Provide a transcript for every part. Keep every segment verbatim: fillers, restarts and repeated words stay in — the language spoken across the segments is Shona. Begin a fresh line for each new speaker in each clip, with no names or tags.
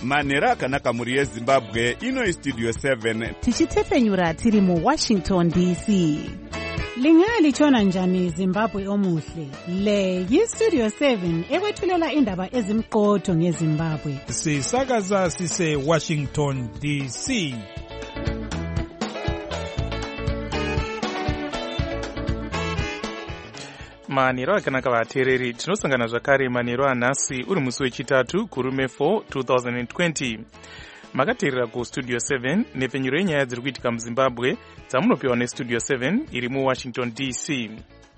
manhero akanaka mhuri yezimbabwe. Ino studio seven
tichitepfenyura tiri muwashington D C.
Lingalitshona njani Zimbabwe omuhle? Le yistudio seven ekwethulela indaba ezimqotho ngeZimbabwe.
Sisakaza sise Washington D C.
Manhero akanaka vateereri, tinosangana zvakare manhero anhasi uri musi wechitatu kurume four twenty twenty. Makateerera kustudio seven nepfenyuro yenyaya dziri kuitika muZimbabwe dzamunopiwa nestudio seven iri muWashington D C.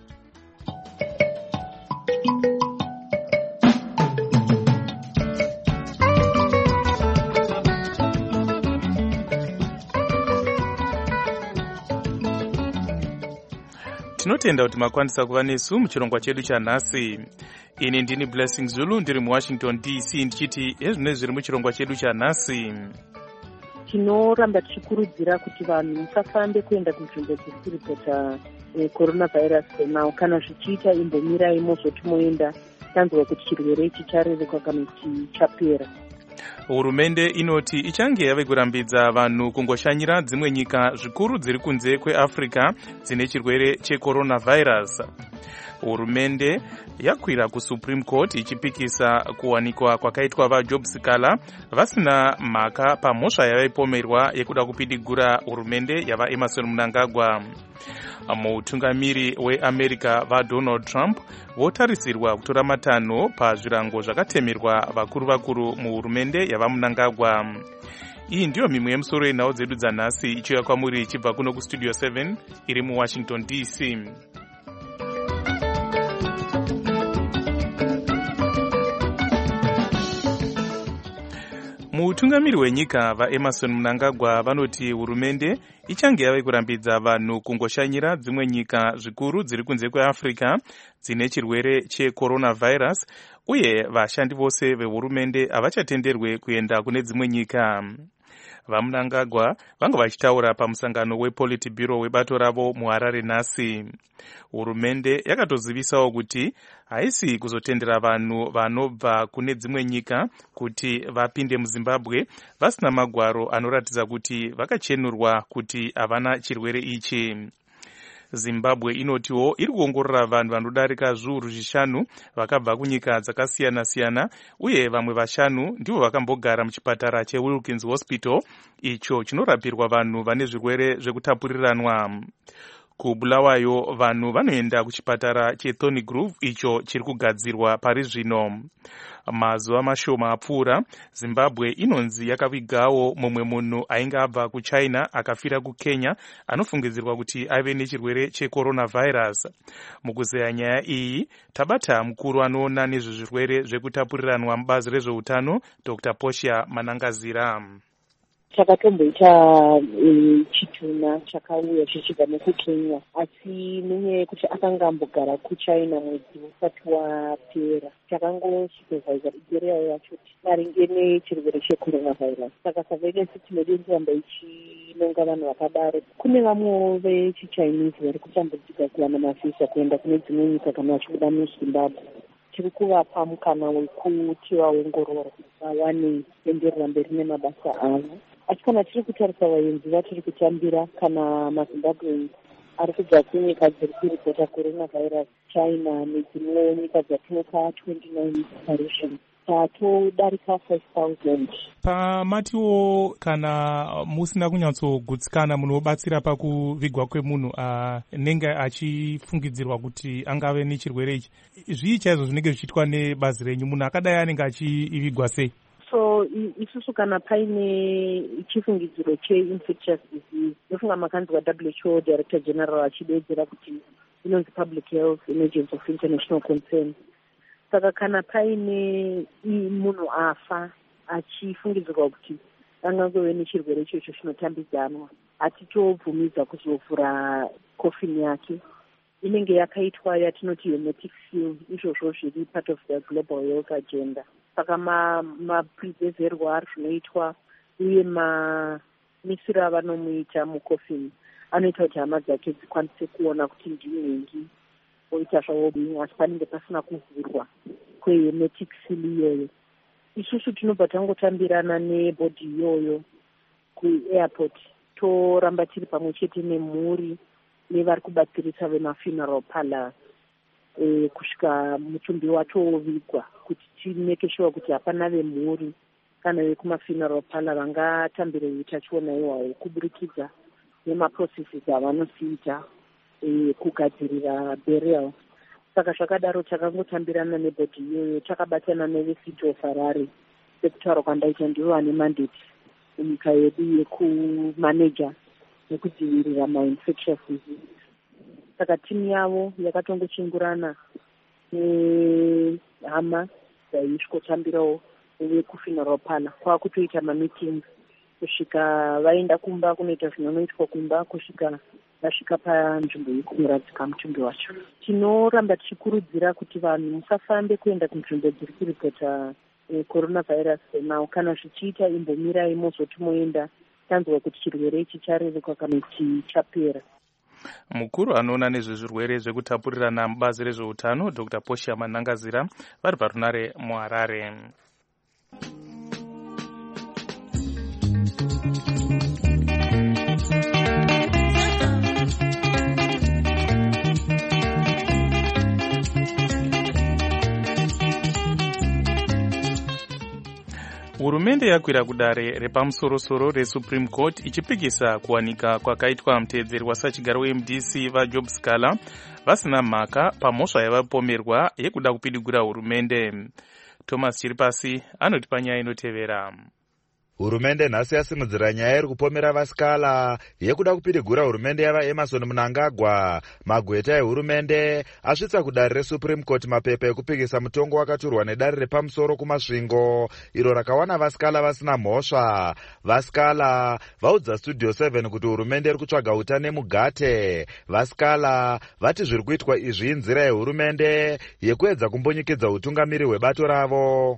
Tinotenda kuti makwanisa kuva nesu muchirongwa chedu chanhasi. Ini ndini Blessing Zulu ndiri muWashington D C ndichiti ezvine zviri muchirongwa chedu chanhasi.
Tinoramba tichikurudzira kuti vanhu musafambe kuenda kunzvimbo dziri kuripota coronavirus now. Kana zvichiita imbomirai mozoti moenda tanzwa kuti chirwere ichi charerekwa kana kuti chapera.
Hurumende inoti ichange yave kurambidza vanhu kungoshanyira dzimwe nyika zvikuru dziri kunze kweAfrica dzine chirwere checoronavirus. Hurumende yakwira kuSupreme Court ichipikisa kuwanikwa kwakaitwa vaJob Sikala vasina mhaka pamhosva yavaipomerwa yekuda kupidigura hurumende yava Emerson Mnangagwa. Mutungamiri weAmerica vaDonald Trump votarisirwa kutora matanho pazvirango zvakatemerwa vakuru vakuru muhurumende yava Mnangagwa. Iyi ndiyo mimwe yemusoro yenhau dzedu dzanhasi ichiuya kwamuri ichibva kuno kustudio seven iri muWashington D C. Mutungamiri wenyika vaEmerson Mnangagwa vanoti hurumende ichange yave kurambidza vanhu kungoshanyira dzimwe nyika zvikuru dziri kunze kweAfrica dzine chirwere checoronavirus uye vashandi vose vehurumende havachatenderwe kuenda kune dzimwe nyika. VaMnangagwa vanga vachitaura pamusangano wePolitburo webato ravo muHarare nhasi. Hurumende yakatozivisawo kuti haisi kuzotendera vanhu vanobva kune dzimwe nyika kuti vapinde muZimbabwe vasina magwaro anoratidza kuti vakachenurwa kuti havana chirwere ichi. Zimbabwe inotiwo iri kuongorora vanhu vanodarika zviuru zvishanu vakabva kunyika dzakasiyana-siyana uye vamwe vashanu ndivo vakambogara muchipatara cheWilkins Hospital icho chinorapirwa vanhu vane zvirwere zvekutapuriranwa. Kubulawayo vanhu vanoenda kuchipatara cheThorny Grove icho chiri kugadzirwa pari zvino. Mazuva mashoma apfuura Zimbabwe inonzi yakavigawo mumwe munhu ainge abva kuChina akafira kuKenya anofungidzirwa kuti ave nechirwere checoronavirus. Mukuzeya nyaya iyi tabata mukuru anoona nezvezvirwere zvekutapuriranwa mubazi rezveutano Doctor Portia Manangazira.
Chakatomboita chituna chakauya chichibva nekuKenya asi nenyaya yekuti akanga ambogara kuChina mwedzi usati wapera takangosupervisa igere yacho maringe nechirwere checoronavirus. Saka surveillance tinode kuramba ichinonga vanhu vakadaro. Kune vamwe vechiChinese vari kutambudzika kuwana mavhisa kuenda kune dzimwe nyika kana vachibuda muZimbabwe. Tiri kuvapa mukana wekuti vaongorora vawane kuenderera mberi nemabasa avo. Asi kana tiri kutarisa vaenzi vatiri kutambira kana maZimbabwe ari kubva kunyika dziri kuripota coronavirus China nedzimwe nyika dzatinopa twenty-nine declarations tatodarika five thousand.
Pamatiwo kana musina kunyatsogutsikana munobatsira pakuvigwa kwemunhu anenge achifungidzirwa kuti angave nechirwere ichi. Zvii chaizvo zvinenge zvichiitwa nebazi renyu munhu akadai anenge achivigwa sei?
So isusu kana paine chifungidziro cheinfectious disease ndofunga makanzi waW H O Director General achidedzera kuti inonzi Public Health Emergency of International Concern. Saka kana paine munhu afa achifungidzirwa kuti angangove nechirwere ichocho chinotambidzanwa hatitobvumidza kuzovhura kofini yake. Inenge yakaitwa yatinoti hermetic seal, izvozvo zviri part of the global health agenda. Saka maprezerverwa ari zvinoitwa uye mamisiro avanomuita mukofini anoita kuti hama dzake dzikwanise kuona kuti ndinengi oita zvavo asi panenge pasina kuvhurwa kwehermetic seal iyoyo. isusu tinobva tangotambirana nebhodhi iyoyo kuairport, toramba tiri pamwe chete nemhuri nevari kubatsirisa vemafuneral parlours e, kusvika mutumbi watovigwa, kuti timeke sure kuti hapana vemhuri kana vekumafuneral parlour vangatambire utachiona iwayo kuburikidza nemaprocesses avanosiita e, kugadzirira burial. Saka zvakadaro takangotambirana nebhodhi iyoyo, takabatana nevecity of Harare sekutaura kwandaita ndivo vane mandate munyika yedu yekumaneja nekudzivirira mainfectious disease. Saka timu yavo yakatongochingurana nehama dzaisvikotambirawo vekufuneral parlour, kwakutoita mameetings kusvika vaenda kumba kunoita zvinonoitwa kumba, kusvika vasvika panzvimbo yekumuradzika mutumbi wacho. Tinoramba tichikurudzira kuti vanhu musafambe kuenda kunzvimbo dziri kuripota eh, coronavirus now. Kana zvichiita imbomirai mozoti moenda tanzwa kuti chirwere ichi chareruka kana kuti chapera.
Mukuru anoona nezvezvirwere zvekutapurirana mubazi rezveutano Dr Portia Manangazira vari parunare muHarare. Hurumende yakwira kudare repamusorosoro reSupreme Court ichipikisa kuwanika kwakaitwa muteedzeri wasachigaro weM D C vaJob Scala vasina mhaka pamhosva yavapomerwa yekuda kupidigura hurumende. Thomas Chiripasi anoti panyaya inotevera.
Hurumende nhasi yasimudzira nyaya iri kupomera vaScala yekuda kupidigura hurumende yavaEmerson Mnangagwa. Magweta ehurumende asvitsa kudare reSupreme Court mapepa ekupikisa mutongo wakaturwa nedare repamusoro kumasvingo iro rakawana vaScala vasina mhosva. VaScala vaudza Studio seven kuti hurumende iri kutsvaga utane mugate. VaScala vati zviri kuitwa izvi inzira yehurumende yekuedza kumbonyikidza utungamiri hwebato ravo.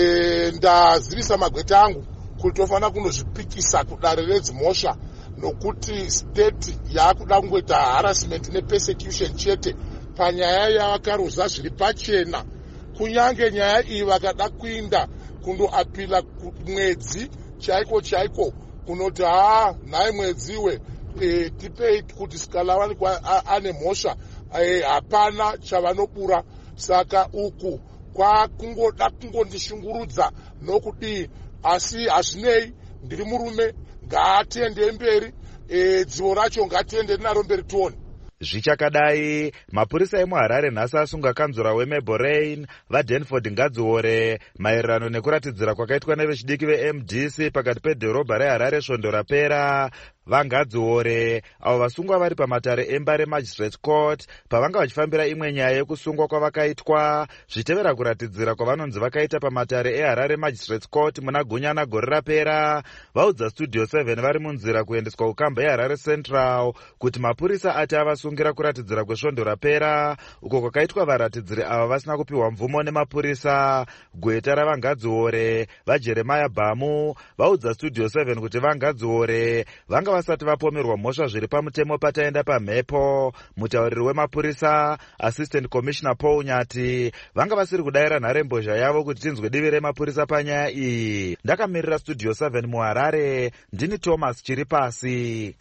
E, ndazivisa magweta angu kuti tofana kunozvipikisa kudare redzimhosva nokuti state yakuda kungoita harassment nepersecution chete panyaya yavakaruza zviri pachena. Kunyange nyaya iyi vakada kuinda kundoapila mwedzi chaiko chaiko kunoti haa nhaye mwedziwe e, tipei kuti Scala wanikwa ane mhosva e, hapana chavanobura. Saka uku kwakungoda kungondishungurudza nokudii, asi hazvinei, ndiri murume, ngaatiende mberi, e, dzivo racho ngatiende naro mberi tuone.
Zvichakadai, mapurisa emuHarare nhasi asunga kanzura weMaborrain vaDanford Ngadziore maererano nekuratidzira kwakaitwa nevechidiki veM D C pakati pedhorobha reHarare svondo rapera. VaNgadziore avo vasungwa vari pamatare eMbare Magistrate Court pavanga vachifambira imwe nyaya yekusungwa kwavakaitwa zvitevera kuratidzira kwavanonzi vakaita pamatare eHarare Magistrate Court muna gunyana gore rapera. Vaudza Studio seven vari munzira kuendeswa kukamba yeHarare Central kuti mapurisa ati avasungira kuratidzira kwesvondo rapera uko kwakaitwa varatidziri ava vasina kupiwa mvumo nemapurisa. Gweta raVaNgadziore vaJeremiah Bamu vaudza Studio seven kuti vaNgadziore vanga vasati vapomerwa mhosva zviri pamutemo pataenda pamhepo. Mutauriri wemapurisa Assistant Commissioner Paul Nyati vanga vasiri kudayira nharembozha yavo kuti tinzwe divi remapurisa panyaya iyi. Ndakamirira Studio seven muHarare, ndini Thomas Chiripasi.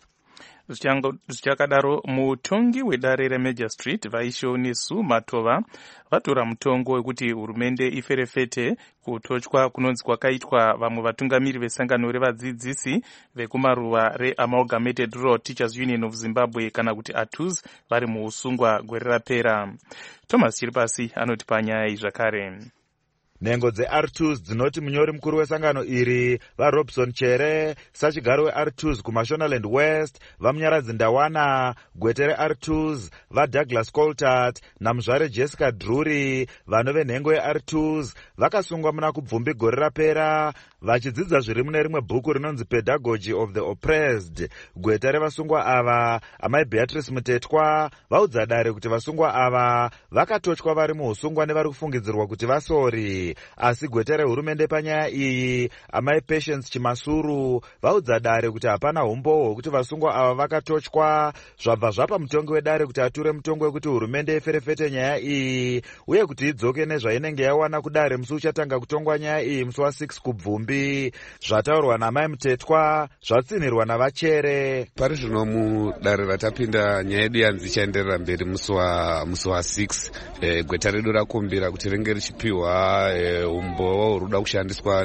Zvichakadaro, mutongi wedare reMajor Street vaishonisu Matova vatora mutongo wekuti hurumende iferefete kutochwa kunonzi kwakaitwa vamwe vatungamiri vesangano revadzidzisi vekumaruva reAmalgamated Rural Teachers Union of Zimbabwe kana kuti A T U Z vari muusungwa gore rapera. Thomas Chiripasi anoti panyaya iyi zvakare.
Nhengo dzeR two S dzinoti munyori mukuru wesangano iri vaRobson Chere, sachigaro weR two S kuMashonaland West vamunyaradzi Ndawana, gwete reR two S vaDouglas Coltart namuzvare Jessica Drury vanove nhengo yeR two S vakasungwa muna kubvumbi gore rapera. vachidzidza zviri mune rimwe bhuku rinonzi Pedagogy of the Oppressed. Gweta revasungwa ava, amai Beatrice Mutetwa, vaudza dare kuti vasungwa ava vakatotywa vari muusungwa nevari kufungidzirwa kuti vasori. Asi gweta rehurumende panyaya iyi, amai Patience Chimasuru, vaudza dare kuti hapana umbohwo hwekuti vasungwa ava vakatotywa. Zvabva zvapa mutongi wedare kuti ature mutongo wekuti hurumende iferefete nyaya iyi uye kuti idzoke nezvainenge yawana kudare musi uchatanga kutongwa nyaya iyi musi wa6 kubvumbi. Zvataurwa namai Mutetwa zvatsinirwa navachere.
Pari zvino mudare ratapinda nyaya yedu yanzi ichaenderera mberi musi wa6. E, gweta redu rakumbira kuti ringe richipiwa e, umboo huruda kushandiswa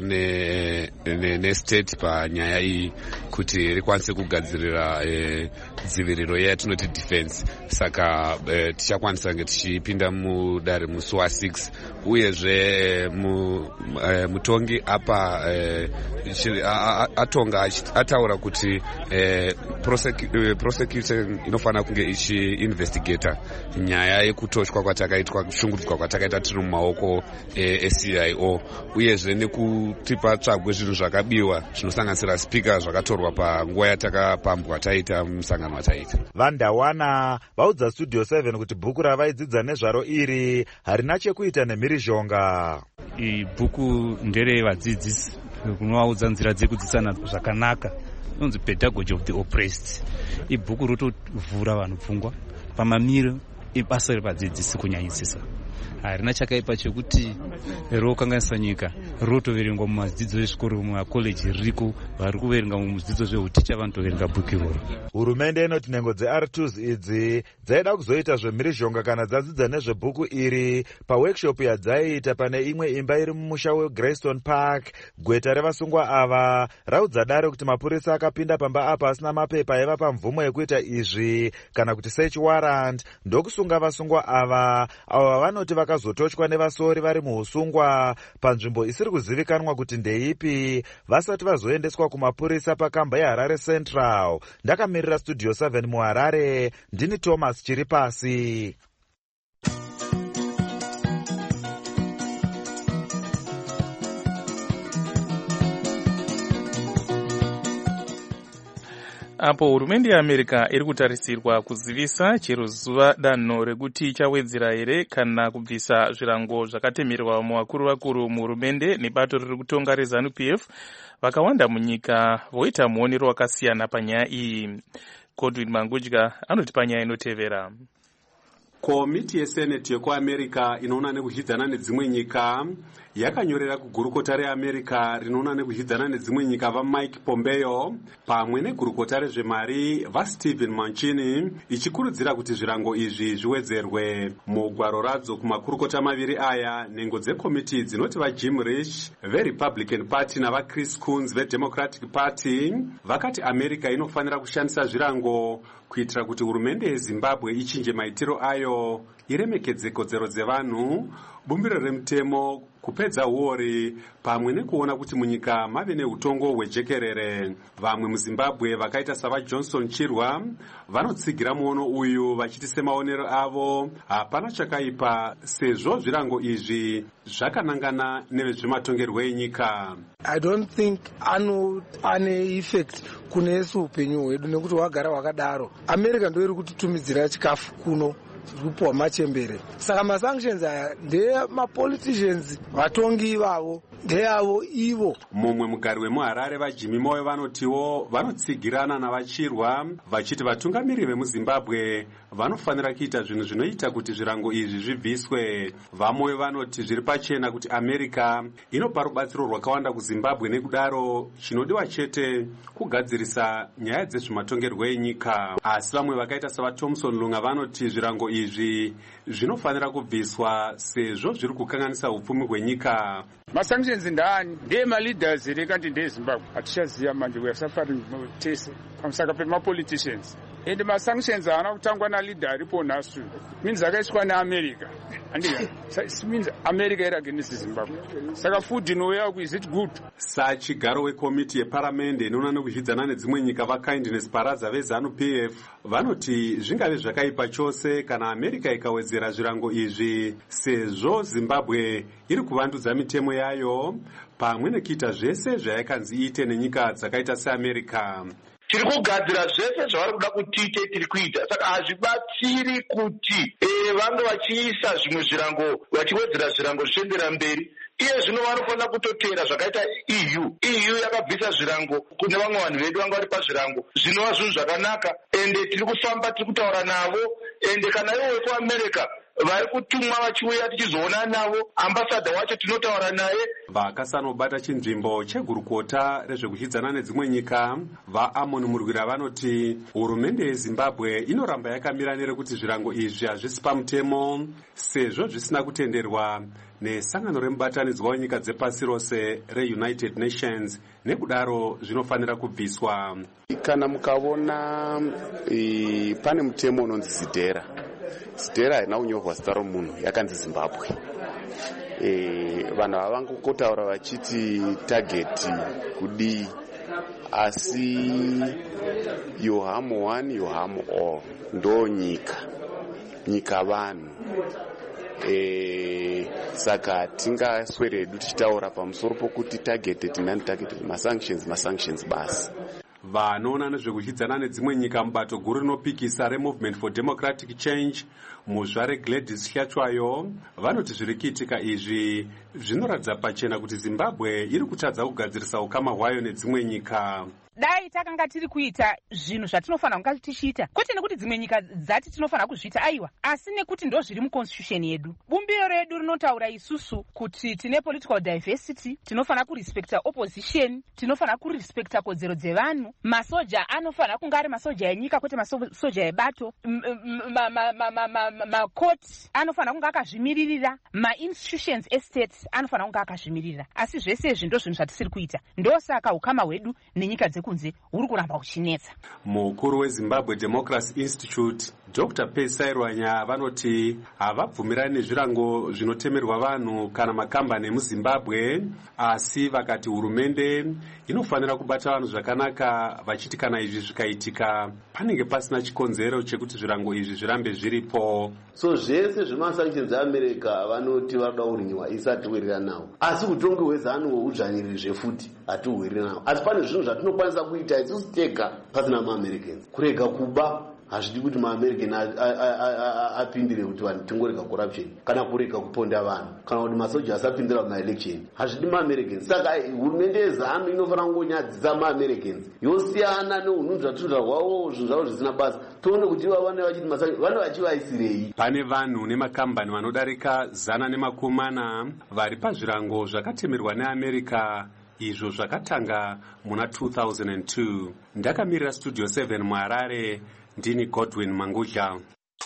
nestate ne, ne panyaya iyi kuti rikwanise kugadzirira e, dziviriro yatinoti defense. Saka e, tichakwanisa kunge tichipinda mudare musi wa6 uyezve mu, e, mutongi apa e, atonga ataura kuti e, prosecu, prosecution inofanira kunge ichi investigator nyaya yekutoshwa kwatakaitwa kushungurudzwa kwatakaita tiri mumaoko e-C I O uyezve nekutipa tsvagwe zvinhu zvakabiwa zvinosanganisira spika zvakatorwa panguva yatakapambwa taita musangano wataita.
Vandawana vaudza Studio seven kuti bhuku ravaidzidza nezvaro iri harina chekuita nemhirizhonga.
Ibhuku ndere vadzidzisi kunovaudza nzira dzekudzidzisana zvakanaka, inonzi Pedagogy of the Oppressed. Ibhuku rotovhura vanhu pfungwa pamamiro ebasa revadzidzisi kunyanyisisa. Harina chakaipa chekuti rokanganisa nyika rotoverengwa mumadzidzo ezvikoro mumakoleji ririko vari kuverenga mudzidzo zveuticha vanotoverenga bhuku iroro.
Hurumende inoti nhengo dze-R twos idzi dzaida kuzoita zvemhirizhonga kana dzadzidza nezvebhuku iri paworkshop yadzaiita pane imwe imba iri mumusha weGreystone Park. Gweta revasungwa ava raudza dare kuti mapurisa akapinda pamba apa asina mapepa aiva pamvumo yekuita izvi kana kuti search warrant ndokusunga vasungwa ava avo vanoti vakazototywa nevasori vari muusungwa panzvimbo isiri kuzivikanwa kuti ndeipi vasati vazoendeswa kumapurisa pakamba yeHarare Central. Ndakamirira Studio seven muHarare, ndini Thomas Chiripasi.
Apo hurumende yeAmerica iri kutarisirwa kuzivisa chero zuva danho rekuti ichawedzera here kana kubvisa zvirango zvakatemerwa muvakuru vakuru muhurumende nebato riri kutonga reZANU P F vakawanda munyika voita muonero wakasiyana panyaya iyi. Godwin Mangudya anoti panyaya inotevera.
Komiti yeSenate yekuAmerica inoona nekuzvidzana nedzimwe nyika yakanyorera kugurukota reAmerica rinoona nekuzvidzana nedzimwe nyika vaMike Pompeo pamwe negurukota rezvemari vaStephen Mnuchin ichikurudzira kuti zvirango izvi zviwedzerwe. Mugwaro radzo kumakurukota maviri aya, nhengo dzekomiti dzinoti vaJim Risch veRepublican Party navaChris Coons veDemocratic Party vakati America inofanira kushandisa zvirango kuitira kuti hurumende yeZimbabwe ichinje maitiro ayo, iremekedze kodzero dzevanhu, bumbiro remutemo, kupedza uori pamwe nekuona kuti munyika mave neutongo hwejekerere. Vamwe muZimbabwe vakaita sava Johnson Chirwa vanotsigira muono uyu vachiti semaonero avo hapana chakaipa sezvo zvirango izvi zvakanangana nevezvematongerwo enyika.
I don't think ano ane effect kunesu upenyu hwedu nekuti wagara wakadaro. America ndio iri kutitumidzira chikafu kuno rupo machembere. Saka masanctions aya ndeye mapoliticians vatongi ivavo ndeyavo ivo.
Mumwe mugari wemuHarare vaJimmy Moyo vanotiwo vanotsigirana navachirwa vachiti vatungamiri vemuZimbabwe vanofanira kuita zvinhu zvinoita kuti zvirango izvi zvibviswe. VaMoyo vanoti zviri pachena kuti America inopa rubatsiro rwakawanda kuZimbabwe nekudaro chinodiwa chete kugadzirisa nyaya dzezvematongerwo enyika. Asi vamwe vakaita savaThomson Lunga vanoti zvirango izvi zvinofanira kubviswa sezvo zviri kukanganisa upfumi hwenyika.
Masanctions ndani ndiye maleaders here kanti ndiye Zimbabwe hatichaziva manje we are suffering tese pamusaka pemapoliticians ende masanctions haana kutangwa nalidha aripo nhasi means akaiswa neamerica means america iri against zimbabwe saka food inoya ku is it good.
Sachigaro wekomiti yeparamende inoona nekuzvidzana nedzimwe nyika vakindness paradza vezanu P F vanoti zvingave zvakaipa chose kana america ikawedzera zvirango izvi sezvo zimbabwe iri kuvandudza mitemo yayo pamwe nekuita zvese zvayakanzi iite nenyika dzakaita seamerica.
Tiri kugadzira zvese zvavari kuda kuti tiite tiri kuita, saka hazvibatsiri kuti vange vachiisa zvimwe zvirango vachiwedzera zvirango zvichiendera mberi. Iye zvino vanofanira kutotera zvakaita E U. E U yakabvisa zvirango kune vamwe vanhu vedu vanga vari pazvirango zvinova zvinhu zvakanaka ende tiri kufamba tiri kutaura navo ende kana ivo vekuamerica vari kutumwa vachiuya tichizoona navo ambasadha wacho tinotaura naye.
Vakasanobata chinzvimbo chegurukota rezvekuchidzana nedzimwe nyika vaAmon Murwira vanoti hurumende yeZimbabwe inoramba yakamira nerekuti zvirango izvi hazvisi pamutemo sezvo zvisina kutenderwa nesangano remubatanidzwa wenyika dzepasi rose reUnited Nations, nekudaro zvinofanira kubviswa.
Kana mukaona e, pane mutemo unonzi Zidera. Zidera haina kunyorwa zita romunhu, yakanzi Zimbabwe. E, vanhu havangotaura vachiti target kudii, asi you harm one, you harm all. Ndo nyika nyika vanhu. E, saka tingasweredu tichitaura pamusoro pokuti targeted nani targeted, masanctions masanctions basi.
Vanoona nezvekuchidzana nedzimwe nyika mubato guru rinopikisa reMovement for Democratic Change muzvare Gladys Hlatshwayo vanoti zviri kuitika izvi zvinoratidza pachena kuti Zimbabwe iri kutadza kugadzirisa ukama hwayo nedzimwe nyika.
Dai takanga tiri kuita zvinhu zvatinofanira kunga tichiita, kwete nekuti dzimwe nyika dzati tinofanira kuzviita aiwa, asi nekuti ndo zviri muconstitution yedu. Bumbiro redu rinotaura isusu kuti tine political diversity, tinofanira kurespecta opposition, tinofanira kurespecta kodzero dzevanhu, masoja anofanira kunga ari masoja enyika kwete masoja ebato, makoti anofanira kunga akazvimiririra, mainstitutions estate anofanira kunga akazvimiririra, asi zvese izvi ndo zvinhu zvatisiri kuita. Ndosaka ukama hwedu nenyika kunze uri kuramba kuchinetsa.
Mukuru weZimbabwe Democracy Institute Doctor Pesai Rwanya vanoti havabvumirani nezvirango zvinotemerwa vanhu kana makambani emuZimbabwe, asi vakati hurumende inofanira kubata vanhu zvakanaka, vachiti kana izvi zvikaitika panenge pasina chikonzero chekuti zvirango izvi zvirambe zviripo.
So zvese zvemasanctions eAmerica vanoti vanoda kurinyiwa isati wirira nawo, asi utongi hwezanu hweudzvanyiriri zvefuti hatiuwiri nawo. Asi pane zvinhu zvatinokwanisa kuita isusu tega pasina maAmericans, kurega kuba hazvidi kuti maAmerican apindire kuti vanhu tingorega corruption kana kurega kuponda vanhu kana kuti masoja asapindira maelection, hazvidi maAmericans. Saka hurumende yezanu inofanira kungonyadzisa maAmericans yosiyana neunhu zvatuta hwavo zvinhu zvavo zvisina basa, tione kuti vavane vachiti masoja vane vachivaisirei.
Pane vanhu nemakambani vanodarika zana nemakumana vari pazvirango zvakatemerwa neAmerica, izvo zvakatanga muna two thousand two. Ndakamirira Studio seven muHarare, ndini Godwin Mangudla.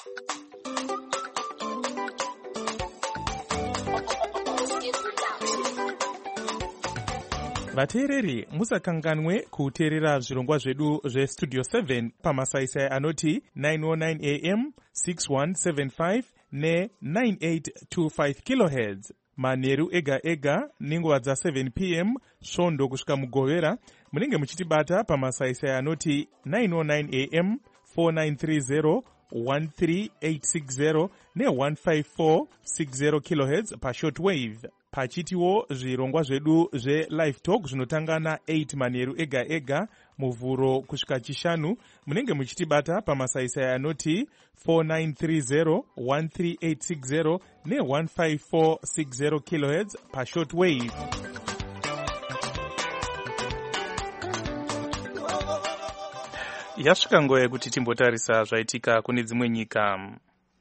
Vateereri, musakanganwe kuteerera zvirongwa zvedu zveStudio seven pamasaisai anoti nine oh nine A M, six one seven five ne nine eight two five kilohertz. Manheru ega ega nenguva dza seven P M svondo kusvika mugovera munenge muchitibata pamasaisai anoti nine oh nine A M, four nine three zero, one three eight six zero ne one five four six zero kilohertz pashortwave. Pachitiwo zvirongwa zvedu zveLive Talk zvinotanga na eight manheru ega ega muvhuro kusvika chishanu munenge muchitibata pamasaisai anoti four nine three zero, one three eight six zero ne one five four six zero kilohertz pashortwave. Yasvika nguva yekuti timbotarisa zvaitika kune dzimwe nyika.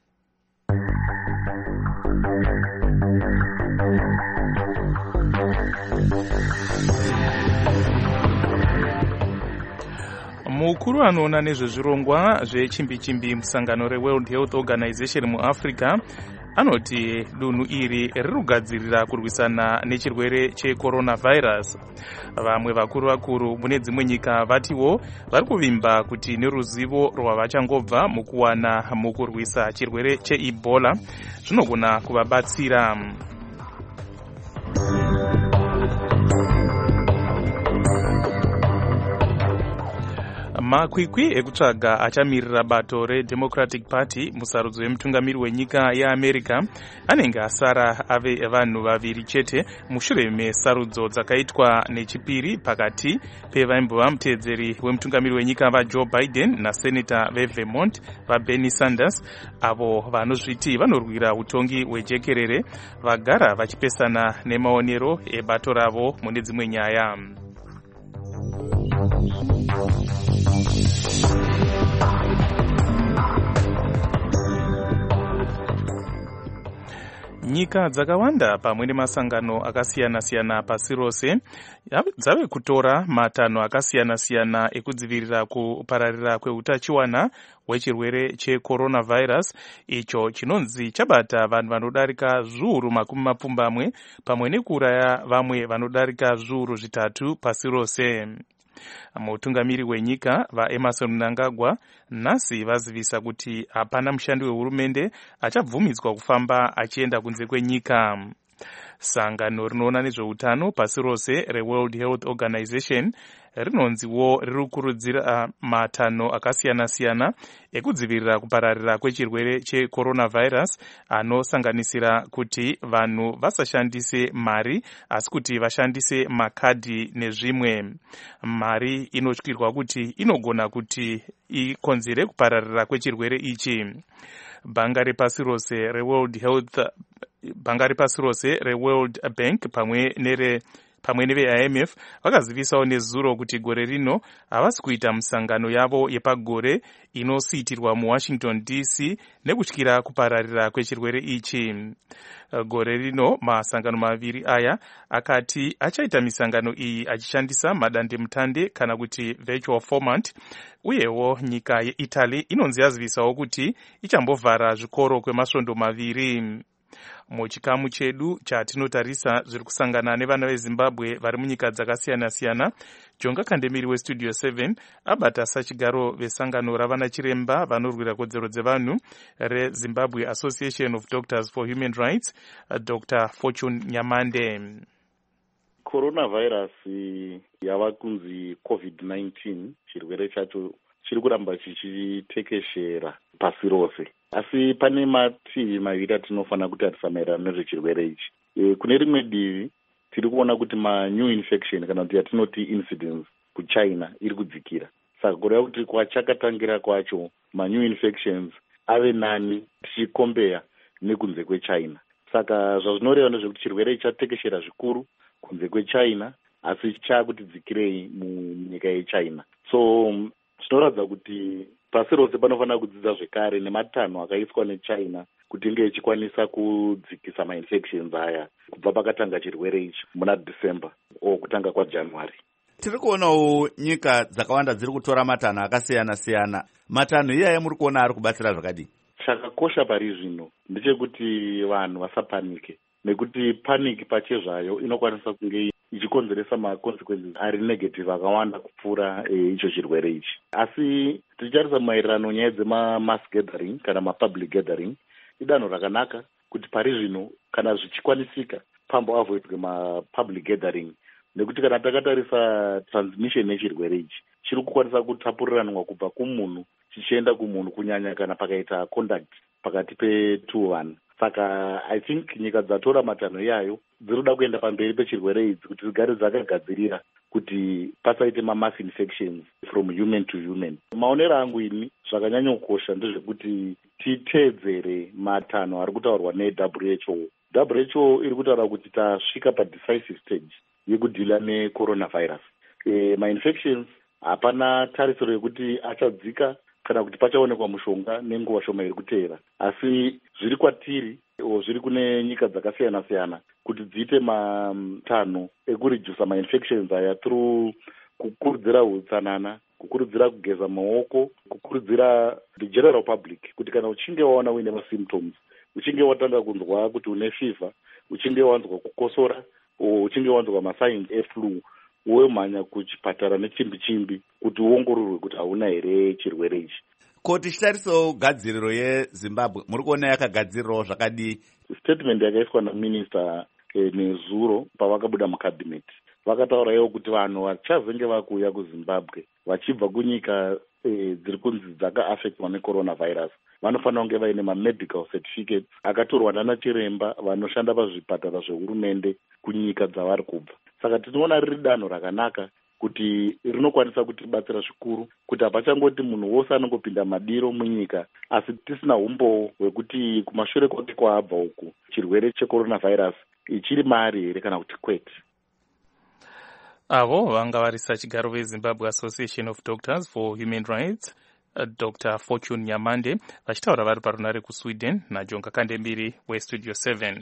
Mukuru anoona nezvezvirongwa zvechimbi-chimbi musangano reWorld Health Organization muAfrica anoti dunhu iri riri kugadzirira kurwisana nechirwere checoronavirus. Vamwe vakuru vakuru mune dzimwe nyika vatiwo vari kuvimba kuti neruzivo rwavachangobva mukuwana mukurwisa chirwere cheEbola zvinogona kuvabatsira. Makwikwi ekutsvaga achamirira bato reDemocratic Party musarudzo wemutungamiri wenyika yeAmerica anenge asara ave vanhu vaviri chete mushure mesarudzo dzakaitwa nechipiri pakati pevaimbova muteedzeri wemutungamiri wenyika vaJoe Biden naseneta veVermont vaBernie Sanders, avo vanozviti vanorwira utongi hwejekerere vagara vachipesana nemaonero ebato ravo mune dzimwe nyaya. Nyika dzakawanda pamwe nemasangano akasiyana-siyana pasi rose dzave kutora matanho akasiyana-siyana ekudzivirira kupararira kweutachiwana hwechirwere checoronavirus icho chinonzi chabata vanhu vanodarika zviuru makumi mapfumbamwe pamwe nekuuraya vamwe vanodarika zviuru zvitatu pasi rose. Mutungamiri wenyika vaEmerson Mnangagwa nhasi vazivisa kuti hapana mushandi wehurumende achabvumidzwa kufamba achienda kunze kwenyika. Sangano rinoona nezveutano pasi rose reWorld Health Organization rinonziwo riri kukurudzira matanho akasiyana-siyana ekudzivirira kupararira kwechirwere checoronavirus anosanganisira kuti vanhu vasashandise mari asi kuti vashandise makadhi nezvimwe. Mari inotyirwa kuti inogona kuti ikonzere kupararira kwechirwere ichi. Bhanga repasi rose reWorld Health Bhanga repasi rose reWorld Bank pamwe nere pamwe neve-I M F vakazivisawo nezuro kuti gore rino havasi kuita musangano yavo yepagore inosiitirwa muWashington D C nekutyira kupararira kwechirwere ichi. Gore rino masangano maviri aya akati achaita misangano iyi achishandisa madandemutande kana kuti virtual format, uyewo nyika yeItaly inonzi yazivisawo kuti ichambovhara zvikoro kwemasvondo maviri. Muchikamu chedu chatinotarisa zviri kusangana nevana veZimbabwe vari munyika dzakasiyana-siyana, Jonga Kandemiri weStudio seven abata sachigaro vesangano ravana chiremba vanorwira kodzero dzevanhu reZimbabwe Association of Doctors for Human Rights, Doctor Fortune Nyamande.
Coronavirus yava kunzi COVID nineteen chirwere chacho chiri kuramba chichitekeshera pasi rose, asi pane mativi maviri atinofanira kuti atisamairana nezvechirwere ichi. E, kune rimwe divi tiri kuona kuti ma-new infection kana kuti yatinoti incidence kuChina iri kudzikira. Saka kureva kuti kwachakatangira kwacho ma-new infections ave nani tichikombeya nekunze kweChina. Saka zvazvinoreva ndezvekuti chirwere ichi chatekeshera zvikuru kunze kweChina asi chaakuti dzikirei munyika yeChina. So zvinoratidza kuti pasi rose panofanira kudzidza zvekare nematanho akaiswa neChina kuti inge ichikwanisa kudzikisa ma-infections aya kubva pakatanga chirwere ichi muna December o kutanga kwaJanuary.
Tiri kuonawo nyika dzakawanda dziri kutora matanho akasiyana-siyana. Matanho iyaya muri kuona ari kubatsira zvakadini?
Chakakosha pari zvino ndechekuti vanhu vasapanike, nekuti paniki pachezvayo inokwanisa kunge ichikonzeresa ma-consequences ari negative akawanda kupfuura e, icho chirwere ichi. Asi tichitarisa maererano nyaya dzema-mass gathering kana ma-public gathering, idanho rakanaka kuti pari zvino kana zvichikwanisika pamboavoidwe ma-public gathering, nekuti kana takatarisa transmission yechirwere ichi chiri kukwanisa kutapuriranwa kubva kumunhu chichienda kumunhu kunyanya kana pakaita contact pakati petu vanhu. Saka I think nyika dzatora matanho iyayo dzinoda kuenda pamberi pechirwere idzi kuti dzigare dzakagadzirira kuti pasaite ma-mass infections from human to human. Maonero angu ini zvakanyanyokosha ndezvekuti titeedzere matanho ari kutaurwa neW H O. W H O iri kutaura kuti tasvika padecisive stage yekudhila necoronavirus. E, ma-infections hapana tarisiro yekuti achadzika kana kuti pachaonekwa mushonga nenguva shoma iri kuteera, asi zviri kwatiri o zviri kune nyika dzakasiyana-siyana kuti dziite matanho ekuredusa ma-infections aya through kukurudzira utsanana, kukurudzira kugeza maoko, kukurudzira the general public kuti kana uchinge waona uine ma-symptoms uchinge watanga kunzwa kuti une fivha, uchinge wanzwa kukosora, uchinge wanzwa masaini eflu, womhanya kuchipatara nechimbi chimbi kuti uongororwe kuti hauna here chirwere ichi.
Ko tichitarisawo gadziriro yeZimbabwe, muri kuona yakagadzirirawo zvakadii?
Statement yakaiswa naminista eh, nezuro pavakabuda mukabineti, vakataura ivo kuti vanhu vachazenge vakuuya kuZimbabwe vachibva kunyika eh, dziri kunzi dzakaafektwa necoronavirus vanofanira kunge vaine mamedical certificate akatorwa nana chiremba vanoshanda pazvipatara zvehurumende kunyika dzavari kubva. Saka tinoona riri danho rakanaka kuti rinokwanisa kutibatsira zvikuru kuti hapachangoti munhu wose anongopinda madiro munyika asi tisina umbowo hwekuti kumashure kwake kwaabva uku chirwere checoronavirus ichiri mari here kana kuti kwete.
Avo vanga varisa chigaro veZimbabwe Association of Doctors for Human Rights, uh, Doctor Fortune Nyamande, vachitaura vari parunare kuSweden naJonga Kandembiri weStudio seven.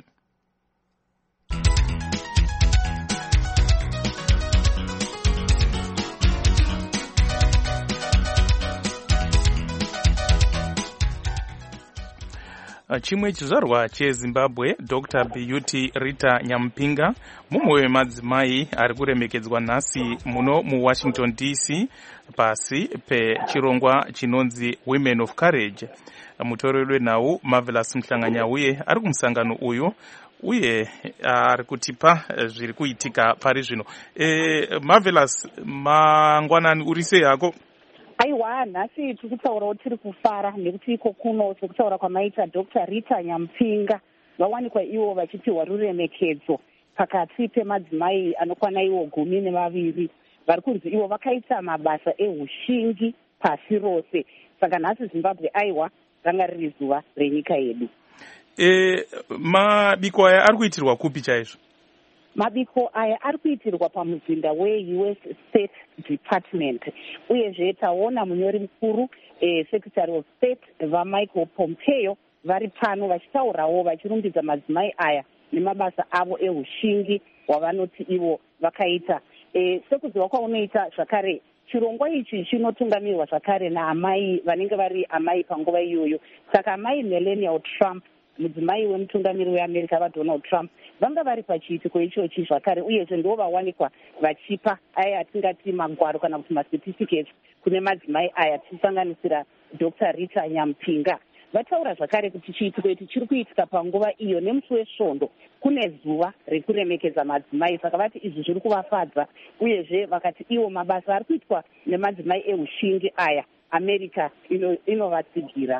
Chimwe chizvarwa cheZimbabwe, Doctor Beauty Rita Nyampinga, mumwe wemadzimai ari kuremekedzwa nhasi muno muWashington D C pasi pechirongwa chinonzi Women of Courage. Mutoreri wenhau Marvelous Mhlanganyauye ari kumusangano uyu uye ari kutipa zviri kuitika pari zvino. E, Marvelous, mangwanani uri sei hako?
Aiwa, nhasi tiri kutaurawo tiri kufara nekuti iko kuno sekutaura kwamaita Doctor Rita Nyampinga vawanikwa ivo vachipiwa ruremekedzo pakati pemadzimai anokwana ivo gumi nevaviri vari kunzi ivo vakaita mabasa eushingi pasi rose. Saka nhasi Zimbabwe aiwa ranga riri zuva renyika yedu.
E, mabiko aya ari kuitirwa kupi chaizvo?
Mabiko aya ari kuitirwa pamuzinda we-U S State Department. Uyezve taona munyori mukuru eh, Secretary of State vaMichael Pompeo vari pano vachitaurawo vachirumbidza madzimai aya nemabasa avo eushingi wavanoti ivo vakaita. Eh, sekuziva kwaunoita zvakare chirongwa ichi chinotungamirwa zvakare naamai vanenge vari amai panguva iyoyo. Saka amai Melania Trump, mudzimai wemutungamiri weAmerica vaDonald Trump, vanga vari pachiitiko ichochi zvakare uyezve ndo vawanikwa vachipa aya atingati magwaro kana kuti macertificates kune madzimai aya tichisanganisira Doctor Rita Nyampinga. Vataura zvakare kuti chiitiko ichi chiri kuitika panguva iyo nemusi wesvondo kune zuva rekuremekedza madzimai. Saka vati izvi zviri kuvafadza uyezve vakati ivo mabasa ari kuitwa nemadzimai eushingi aya America inovatsigira.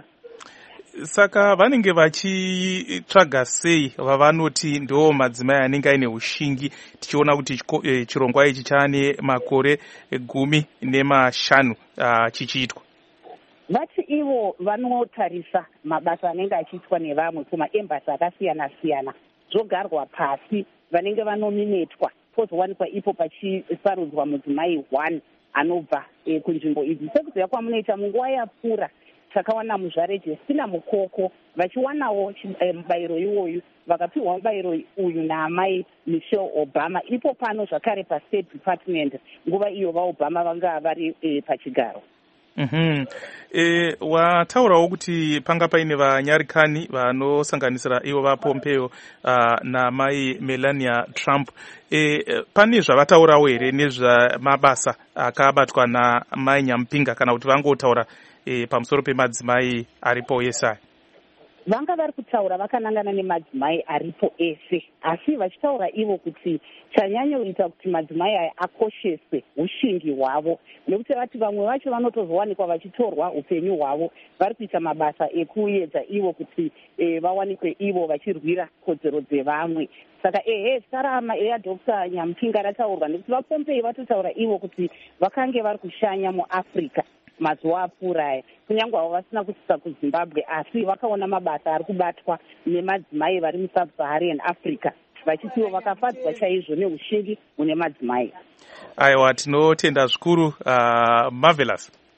Saka vanenge vachitsvaga sei vavanoti ndo madzimai anenge aine ushingi, tichiona kuti chirongwa ichi chane makore gumi nemashanu uh, chichiitwa?
Vati ivo vanotarisa mabasa anenge achiitwa nevamwe kumaembasi akasiyana siyana, zvogarwa pasi, vanenge vanominetwa pozowanikwa ipo pachisarudzwa mudzimai one anobva e, kunzvimbo idzi. Sekuziva kwamunoita munguva yapfuura takawana muzvare Justina Mukoko vachiwanawo mubayiro iwoyu, vakapiwa mubayiro uyu naamai Michelle Obama ipo pano zvakare paState Department nguva iyo vaObama vanga vari e, pachigaro.
Mm-hmm. E, wataurawo kuti panga paine vanyarikani vanosanganisira ivo vaPompeo uh, naamai Melania Trump. E, pane zvavataurawo here nezvamabasa akabatwa naamai Nyampinga kana kuti vangotaura e, pamusoro pemadzimai aripo ese?
Vanga vari kutaura vakanangana nemadzimai aripo ese, asi vachitaura ivo kuti chanyanya kuita kuti madzimai aya akosheswe ushingi hwavo, nekuti vati vamwe vacho vanotozowanikwa vachitorwa upenyu hwavo vari kuita mabasa ekuedza ivo kuti e, vawanikwe ivo vachirwira kodzero dzevamwe. Saka ehe sarama eya Doctor Nyampinga rataurwa nekuti vaPompei vatotaura ivo kuti vakange vari kushanya muAfrica mazuva apfuura aya, kunyange avo vasina kusvika kuZimbabwe asi vakaona mabasa ari kubatwa nemadzimai vari muSub-Saharan Africa vachitiwo vakafadzwa chaizvo neushingi mune madzimai.
Aiwa, tinotenda zvikuru uh, Marvelous.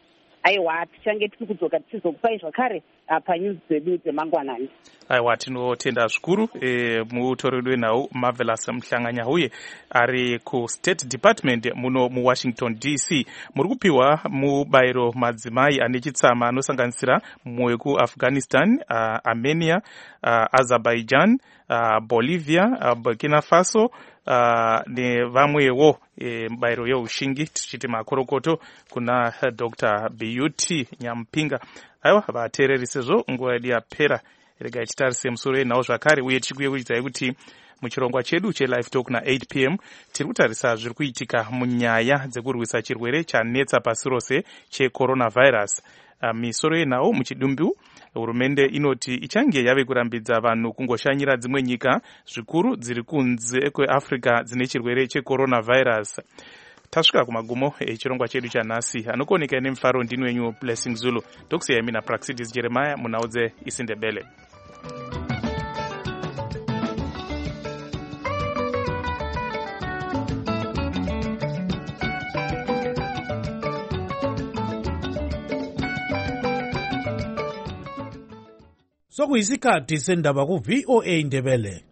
aiwa tichange tiri kudzoka tichizokupai zvakare panyuzi dzedu dzemangwanani.
aiwa tinotenda zvikuru e, mutori wenhau Marvelous Mhlanganya uye ari kustate department muno muwashington D C. Muri kupiwa mubayiro madzimai ane chitsama anosanganisira mumwe wekuafghanistan, uh, armenia, uh, azerbaijan, uh, bolivia, uh, burkina faso uh, nevamwewo e, mubayiro yeushingi tichiti makorokoto kuna uh, Dr Beauty Nyampinga. aiwa vateereri sezvo nguva yedu yapera regai titarise musoro yenhau zvakare uye tichikuye kuitai kuti muchirongwa chedu chelive talk na eight p m tiri kutarisa zviri kuitika munyaya dzekurwisa chirwere chanetsa pasi rose checoronavirus. Uh, misoro yenhau muchidumbu hurumende inoti ichange yave kurambidza vanhu kungoshanyira dzimwe nyika zvikuru dziri kunze kweafrica dzine chirwere checoronavirus. Tasvika kumagumo echirongwa chedu chanhasi. Anokoneka nemufaro ndini wenyu Blessing Zulu. Ndokusiyai mina Praxidis Jeremiah munaudze Isindebele.
Sokuyisikhathi sendaba ku V O A Ndebele.